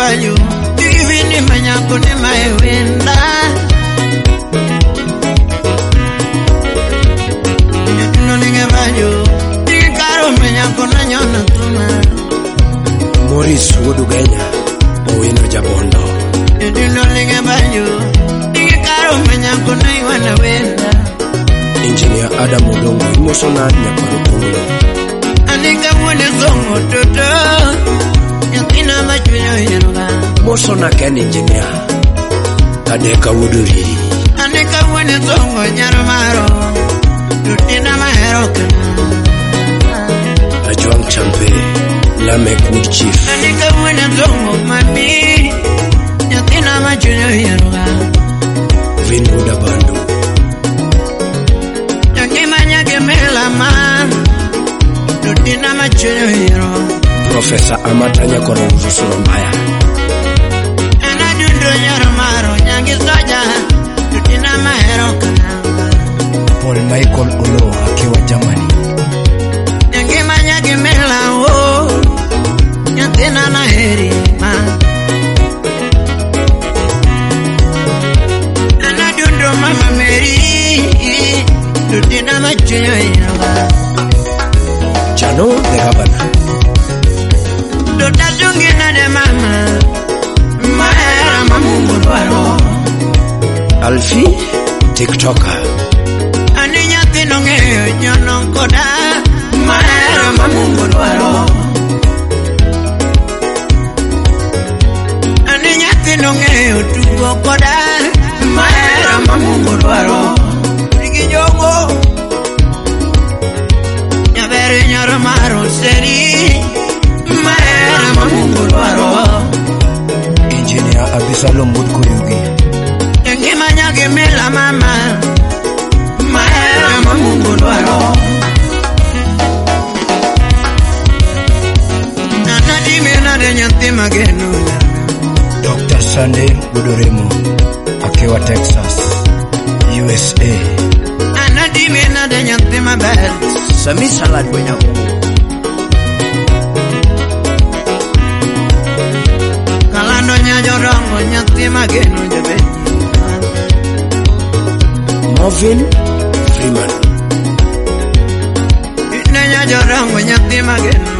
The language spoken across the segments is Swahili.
bayo divini manyako ne maewenda no ninge bayo dikaro manyako na nyona tuma Morris Wodugenya Owino Jabondo no ninge bayo dikaro manyako na iwana wenda Engineer Adam Odongo Mosona Nyaparo Polo Anika wone zongo toto Yatina machuyo yenuga Mosona Ken Engineer Kadeka Wuduri Anika wone zongo nyarumaro Tutina mahero kana Ajuang Champe Lamek Wood Chief Anika wone zongo mami Yatina machuyo yenuga Vin Huda Bandu Yakimanya gemela man Tutina machuyo yero Professor Amatanya Koronzo Solombaya Anadundo nyarumaro nyangi soja Tutina mahero kana Paul Michael Olo akiwa Germany Yakimanya gemela wo Yatina na heri man Anadundo mama Mary Tutina machuyo yero Chano the Governor Tutajungi na de mama Mahera mamungu dwaro Alfi TikToker Aninya tinonge nyonon koda Mahera mamungu dwaro Aninya tinonge utugo koda Mahera mamungu dwaro Rigi jogo Nyabere nyaro maro seri Mahera mamungu dwaro Engineer Abisalom Mudkuyugi Ngimanya gemela mama Mahera mamungu dwaro Anadime na de nyanti magenu Dr. Sunday Budoremo akiwa Texas USA Anadime na de nyanti mabel Sami Salad Wenyako Kalando nyajorongo nyanti magenu jebe Marvin Freeman Nyajorongo nyanti magenu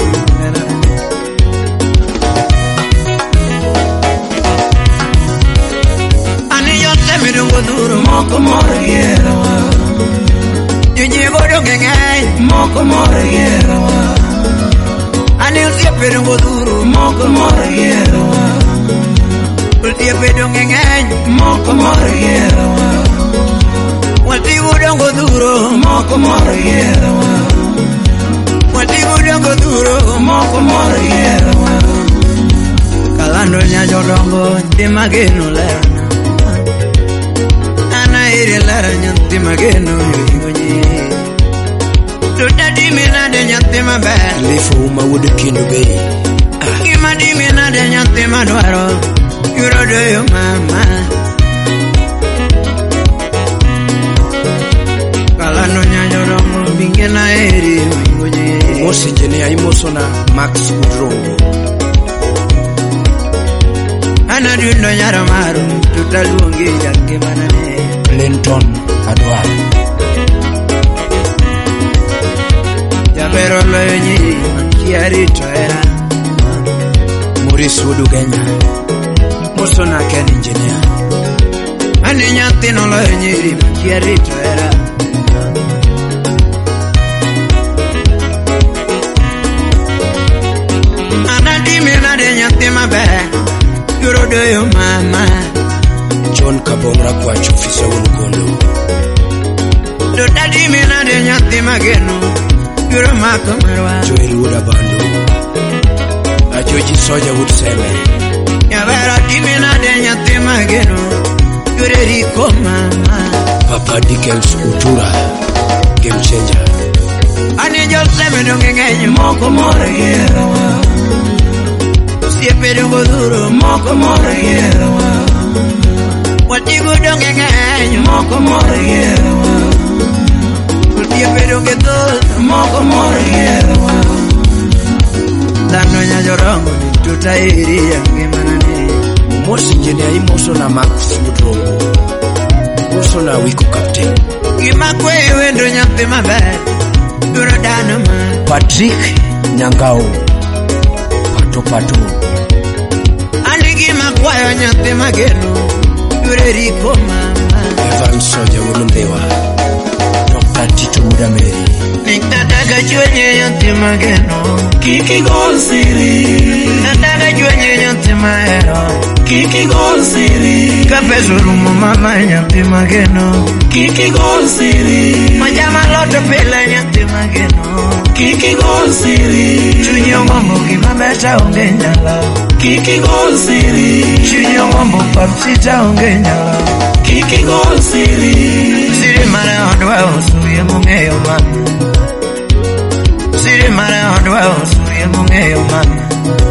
Ani yote midungo duro moko moro yero Yunyigo donge ngai moko moro yero Ani usiepe dungo duro moko moro yero Usiepe donge ngai moko moro yero Watigo dongo duro moko moro yero Watigo dongo duro moko moro yero Kalando nyajo dongo ndimagenu lera Ana iri lera nyanti magenu yunyi Tutadimi na de nyanti mabe Lifo Mawude Kindugei Kima dimi na de nyanti madwaro Yurodo yo mama Kalano nyanyo rongo binge na eri yunyi Mosi Engineer Imosona Max Udrongo Anadundo nyaro maru Tutaluongi jange manane Linton Adwal Jabero loyo nyiri Kiari toera Morris Wodugenya Mosona Ken Engineer Ani nyanti no loyo nyiri Kiari toera Anadimi na de nyanti mabe Yurodo yo mama John Kabongra kwa chufisa Wulukondo Tutadimi na de nyanti magenu Yuro mako marwa Joel Wuda Bandu Ajoji Soja Wood Seme Yabera dimi na de nyanti magenu Yure riko mama Papa Dickens Utura Game Changer Ani joseme donge ngenye moko moro yero Siepe dongo duro moko moro yero Watigo donge ngenye moko moro yero Siepe donge duro moko moro yero Dano nyajorongo ni tutairi yange manane Kosinjeni ya imoso na Max Mudrongo Moso na wiko captain Gima kwe wendo nyathi maber Dura dana ma Patrick Nyangao Pato Andi gima kwayo nyathi mageno Dura riko mama Evan Soja Wulumbewa Dr. Tito Mudameri Nikataka chwenye nyathi mageno Kiki gol siri Nataka chwenye nyathi mahero Kiki gol siri Kapeso rumo mama nyathi mageno Kiki gol siri Majama loto pila nyathi mageno Kiki gol siri Chunyo ngombo gimabeta onge nyala Kiki gol siri Chunyo ngombo papsita onge nyala Kiki gol siri Siri mara ondwa usuye mungeyo mama Siri mara ondwa usuye mungeyo mama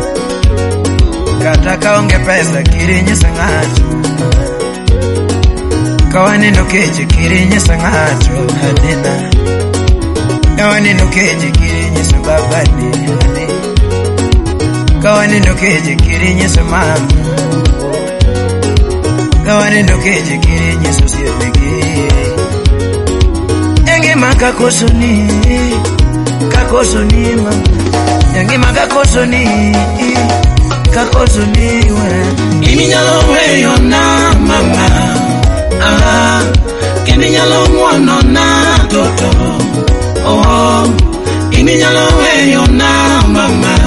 Kata kaonge pesa kirinyisa ng'ato Kawanindo keche kirinyisa ng'ato Hadina Kawanindo keche kirinyisa babani Kawanindo keche kirinyisa mama Kawanindo keche kirinyisa siepegi Enge maka kosoni mama Enge maka kosoni Ini nyalo weyo na mama Kini nyalo mwono na toto Ini nyalo weyo na mama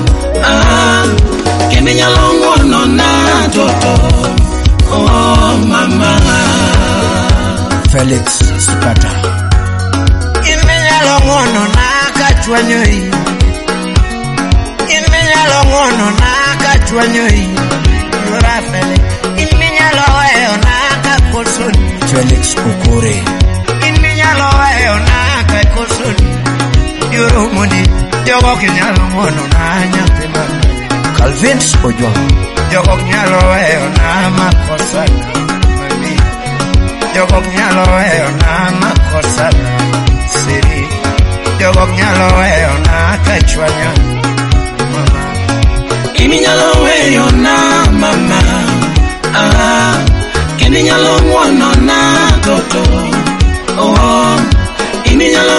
Kini nyalo mwono na toto mama Felix Sukata Ini nyalo mwono na kachwanyoi Ini nyalo mwono na kachwanyoi Rafele Ini nyalo weyo na kakosoni Felix Okore Ini nyalo weyo na kakosoni Yoro mudi Jogo kinyalo mwono na nyathi mama Calvins Ojwang Jogo kinyalo weyo na makosana Mami Jogo kinyalo weyo na makosana Siri Jogo kinyalo weyo na kachwanyoi Ini nyalo weyo na mama Kini nyalo mwono na toto Ini nyalo